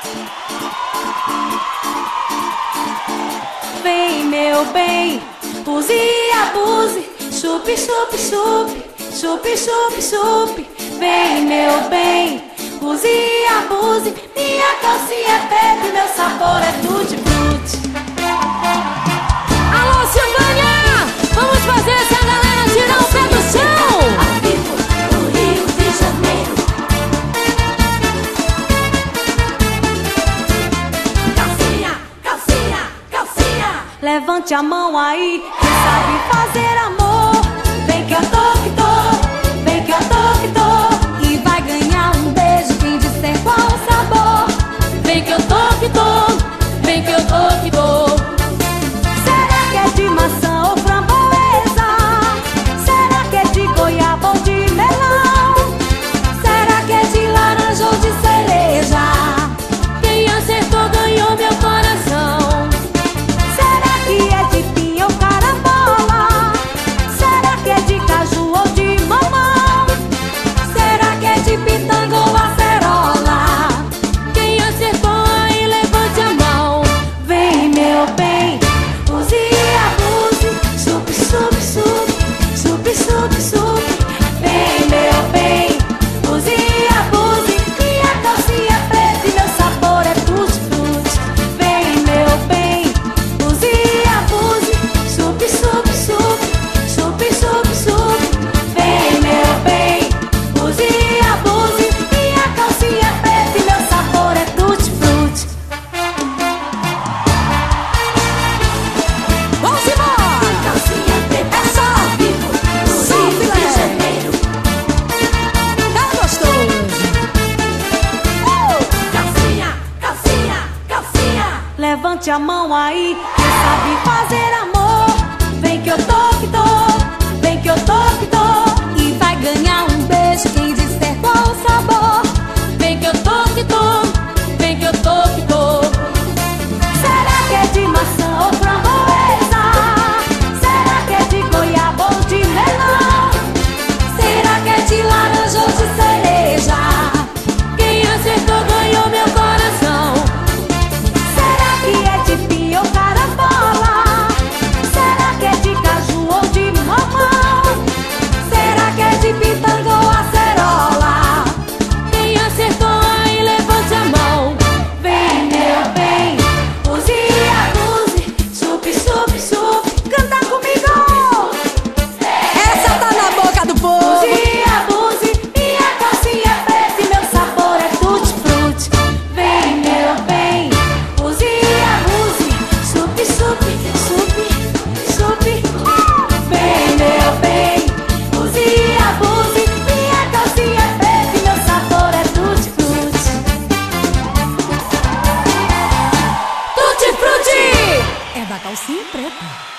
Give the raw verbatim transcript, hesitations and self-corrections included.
Vem, meu bem, use e abuse. Chupe, chupe, chupe, chupe, chupe, chupe. Vem, meu bem, use e abuse. Minha calcinha é preta e meu sabor é tutti-frutti. Alô, Silvânia! Vamos fazer essa galera tirar o pé do chão! Ao vivo no Rio de Janeiro. Calcinha, calcinha, calcinha. Levante a mão aí, quem sabe fazer amor. Vem que eu tô, que tô, vem que eu tô, que tô. E vai ganhar um beijo quem disser qual o sabor. Vem que eu tô, que tô, vem que eu tô, que tô. Será que é de maçã ou framboesa? Será que é de goiaba ou de melão? Será que é de laranja ou de cereja? Quem acertou ganhou meu coração. Será que é de pinha ou carambola? Será que é de caju ou de mamão? Será que é de pitanga ou acerola? Quem acertou aí levante a mão. Vem, meu bem, use e abuse. Supe, supe, supe, supe, supe, supe. Vem, meu bem, use e abuse. Minha calcinha é preta e meu sabor é tutti-frutti. Vem, meu bem, use e abuse. Supe, supe, supe, supe, supe, supe. Vem, meu bem, use e abuse. Minha calcinha é preta e meu sabor é tutti-frutti. Vamos embora! Calcinha preta, É só ao vivo no só Rio filé. de Janeiro. Tá gostoso! Calcinha, calcinha, calcinha. Levante a mão aí, quem sabe fazer amor. Vem que eu tô, que tô, vem que eu tô, que tô. E vai ganhar um beijo quem disser qual o sabor. Vem que eu tô, que tô, vem que eu tô, que tô. Será que é de maçã ou framboesa? Será que é de goiaba ou de melão? Será que é de laranja ou de cereja? Quem acertou ganhou meu coração. Será que é de pinha ou carambola? Será que é de caju ou de mamão? Será que é de pitanga ou acerola? Quem acertou aí levante a mão. Vem, meu bem, use e abuse. Chupe, chupe, chupe. Canta comigo! Essa tá na boca do povo. Use e abuse. Minha calcinha é preta e meu sabor é tutti-frutti. Vem, meu bem, use e abuse. Chupe, chupe, chupe, chupe. Vem, meu bem, use e abuse. Minha calcinha é preta e meu sabor é tutti-frutti. Tutti frutti! É da calcinha preta.